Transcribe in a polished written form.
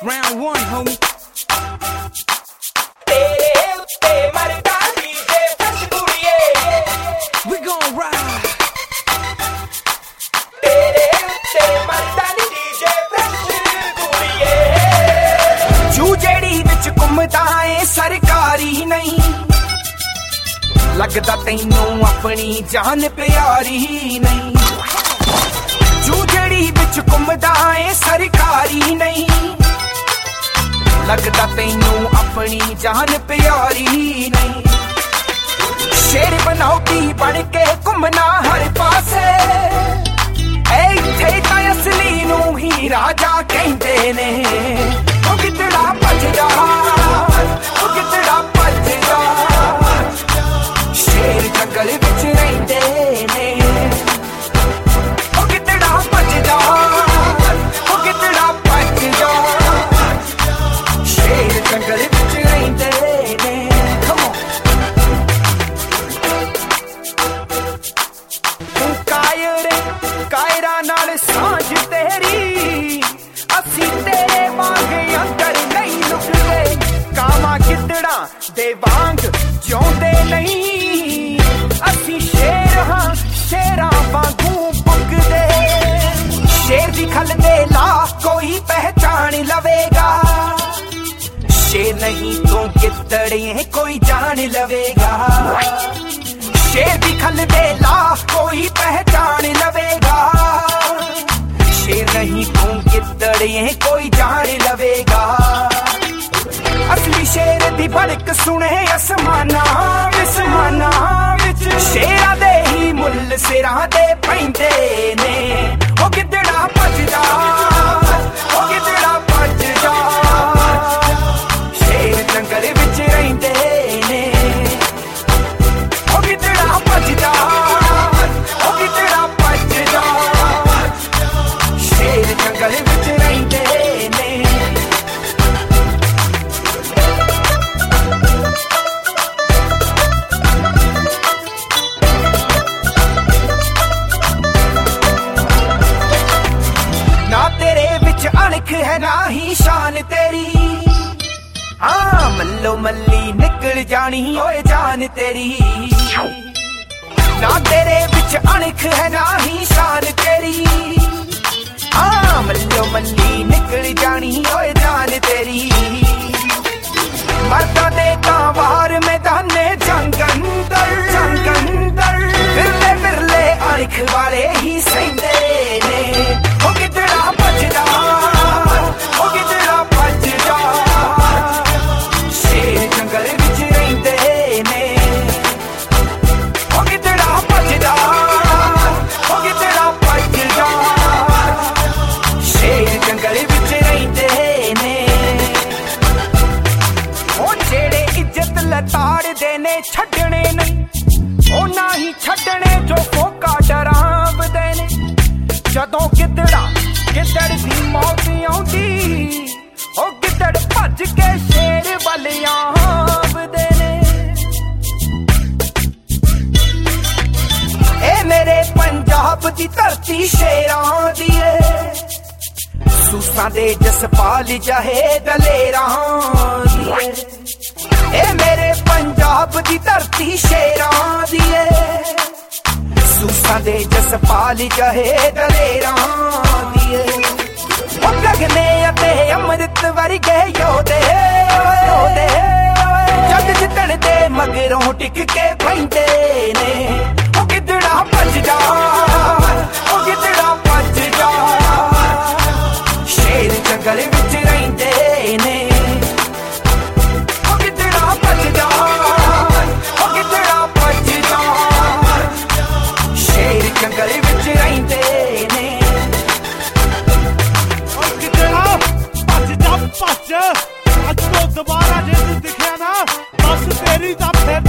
Round one, homie. We gon' ride. ਜੂ ਜਿਹੜੀ ਵਿੱਚ ਘੁੰਮਦਾ ਏ ਸਰਕਾਰੀ ਨਹੀਂ ਲੱਗਦਾ ਤੈਨੂੰ ਆਪਣੀ ਜਾਨ ਪਿਆਰੀ ਨਹੀਂ ਜੂ ਜਿਹੜੀ ਵਿੱਚ ਘੁੰਮਦਾ ਏ ਸਰਕਾਰੀ ਨਹੀਂ ਲੱਗਦਾ ਤੈਨੂੰ ਆਪਣੀ ਜਾਨ ਪਿਆਰੀ ਨਹੀਂ ਸ਼ੇਰ ਬਣਾਉਤੀ ਬਣ ਕੇ ਘੁੰਮਣਾ ਹਰ ਪਾਸੇ ਇੱਥੇ ਤਾਂ ਅਸਲੀ ਨੂੰ ਹੀ ਰਾਜਾ ਕਹਿੰਦੇ ਨੇ ਉਹ ਕਿਤੜਾ ਭੱਜਦਾ ਉਹ ਕਿਤੜਾ ਭੱਜਦਾ ਸ਼ੇਰ ਜੰਗਲ ਵਿੱਚ ਰਹਿੰਦੇ ਨੇ ਉਹ ਕਿਤੜਾ ਭੱਜਦਾ ਉਹ ਕਿਤੜਾ ਭੱਜਦਾ ਸ਼ੇਰ ਜੰਗਲ ਵਿੱਚ ਰਹਿੰਦੇ ਨੇ ਕਾਇਰਾ ਨਾਲ ਸਾਂਝ ਤੇਰੀ ਅਸੀਂ ਤੇਰੇ ਵਾਂਗ ਅੰਦਰ ਨਹੀਂ ਲੁਕਦੇ ਕਾਵਾਂ ਕਿਤੜਾ ਦੇ ਵਾਂਗ ਜਿਉਂਦੇ ਨਹੀਂ ਅਸੀਂ ਸ਼ੇਰ ਹਾਂ ਸ਼ੇਰਾਂ ਵਾਂਗੂ ਪੁੱਗਦੇ ਸ਼ੇਰ ਦੀ ਖਲ ਦੇ ਲਾ ਕੋਈ ਪਹਿਚਾਣ ਲਵੇਗਾ ਸ਼ੇਰ ਨਹੀਂ ਤੂੰ ਕਿਤੜੇ ਕੋਈ ਜਾਣ ਲਵੇਗਾ ਸ਼ੇਰ ਦੀ ਖਲ ਦੇ ਲਾ ਕੋਈ ਪਹਿਚਾਣ ਲਵੇਗਾ ਸ਼ੇਰ ਨਹੀਂ ਤੂੰ ਕਿਤੜੇ ਕੋਈ ਜਾਣ ਲਵੇਗਾ ਅਸਲੀ ਸ਼ੇਰ ਦੀ ਭੜਕ ਸੁਣੇ ਅਸਮਾਨਾਂ ਵਿੱਚ ਸ਼ੇਰਾਂ ਦੇ ਹੀ ਮੁੱਲ ਸਿਰਾਂ ਦੇ ਪੈਂਦੇ ਨੇ ਉਹ ਕਿਤੜਾ ਭੱਜਦਾ ਉਹ ਕਿਤੜਾ ਭੱਜਦਾ ਸ਼ੇਰ ਜੰਗਲ ਵਿੱਚ ਰਹਿੰਦੇ ਨੇ ਉਹ ਕਿਤੜਾ ਭੱਜਦਾ ਉਹ ਕਿਤੜਾ ਭੱਜਦਾ ਸ਼ੇਰ ਜੰਗਲ ਵਿੱਚ ਰਹਿੰਦੇ ਨੇ ਨਾ ਤੇਰੇ ਵਿੱਚ ਅਣਖ ਹੈ ਨਾ ਹੀ ਸ਼ਾਨ ਤੇਰੀ ਹਾਂ ਮੱਲੋ ਮੱਲੀ ਨਿਕਲ ਜਾਣੀ ਓਏ ਜਾਨ ਤੇਰੀ ਨਾ ਤੇਰੇ ਵਿੱਚ ਅਣਖ ਹੈ ਨਾ ਹੀ ਸ਼ਾਨ ਤੇਰੀ ਹਾਂ ਮੱਲੋ ਮੱਲੀ ਨਿਕਲ ਜਾਣੀ ਓਏ ਜਾਨ ਤੇਰੀ ਮਰਦਾਂ ਦੇ ਤਾਂ ਵਾਰ ਮੈਦਾਨੇ ਜੰਗ ਅੰਦਰ ਫਿਰਲੇ ਅਣਖ ਵਾਲੇ ਹੀ ਸਹਿੰਦੇ ਨੇ ਉਹ ਕਿਤੜਾ ਭੱਜਦਾ ਉਹ ਕਿਤੜਾ ਭੱਜਦਾ ਸ਼ੇਰ ਜੰਗਲ ਵਿੱਚ ਰਹਿੰਦੇ ਨੇ ਉਹ ਕਿਤੜਾ ਭੱਜਦਾ ਉਹ ਕਿਤੜਾ ਭੱਜਦਾ ਸ਼ੇਰ ਜੰਗਲ ਵਿੱਚ ਰਹਿੰਦੇ ਨੇ ਉਹ ਜਿਹੜੇ ਇੱਜ਼ਤ ਲਤਾੜਦੇ ਨੇ ਛੱਡਣੇ ਨਹੀਂ ਉਹ ਨਾ ਹੀ ਛੱਡਣੇ ਜੋ ਫੋਕਾ ਡਰਾਵਦੇ ਨੇ ਜਦੋਂ ਗਿੱਦੜ ਦੀ ਮੌਤ ਆਉਂਦੀ ਉਹ ਗਿੱਦੜ ਭੱਜ ਕੇ ਸ਼ੇਰ ਵੱਲ ਆਵਦੇ ਨੇ ਇਹ ਮੇਰੇ ਪੰਜਾਬ ਦੀ ਧਰਤੀ ਸ਼ੇਰਾਂ ਦੀ ਏ ਸੂਸਾਂ ਦੇ ਜਸਪਾਲ ਜਹੇ ਦਲੇਰਾਂ ਦੀ ਏ ਇਹ ਮੇਰੇ ਪੰਜਾਬ ਦੀ ਧਰਤੀ ਸ਼ੇਰਾਂ ਦੀ ਏ ਸੂਸਾਂ ਦੇ ਜਸਪਾਲ ਜਹੇ ਦਲੇਰਾਂ ਦੀ ਏ ਉਹ ਗਗਨੇ ਅਤੇ ਅੰਮ੍ਰਿਤ ਵਰਗੇ ਯੋਧੇ ਜੱਗ ਜਿੱਤਣ ਦੇ ਮਗਰੋਂ ਟਿਕ ਕੇ ਪੈਂਦੇ ਨੇ ਉਹ ਕਿਤੜਾ ਭੱਜਦਾ ਉਹ ਕਿਤੜਾ ਭੱਜਦਾ ਸ਼ੇਰ ਜੰਗਲ ਵਿੱਚ ਰਹਿੰਦੇ ਨੇ ਉਹ ਕਿਤੜਾ ਭੱਜਦਾ ਉਹ ਕਿਤੜਾ ਭੱਜਦਾ ਸ਼ੇਰ ਜੰਗਲ ਵਿੱਚ ਰਹਿੰਦੇ ਨੇ ਉਹ ਕਿਤੜਾ ਭੱਜ ਅੱਜ ਤੋਂ ਦੁਬਾਰਾ ਜੇ ਤੂੰ ਦਿਖਿਆ ਨਾ ਬਸ ਤੇਰੀ ਤਾਂ ਫਿਰ